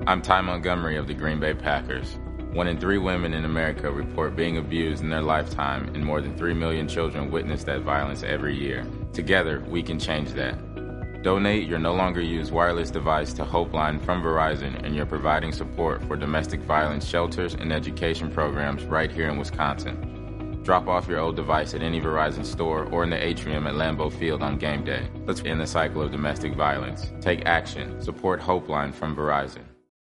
I'm Ty Montgomery of the Green Bay Packers. 1 in 3 women in America report being abused in their lifetime, and more than 3 million children witness that violence every year. Together, we can change that. Donate your no longer used wireless device to Hopeline from Verizon, and you're providing support for domestic violence shelters and education programs right here in Wisconsin. Drop off your old device at any Verizon store or in the atrium at Lambeau Field on game day. Let's end the cycle of domestic violence. Take action. Support Hopeline from Verizon.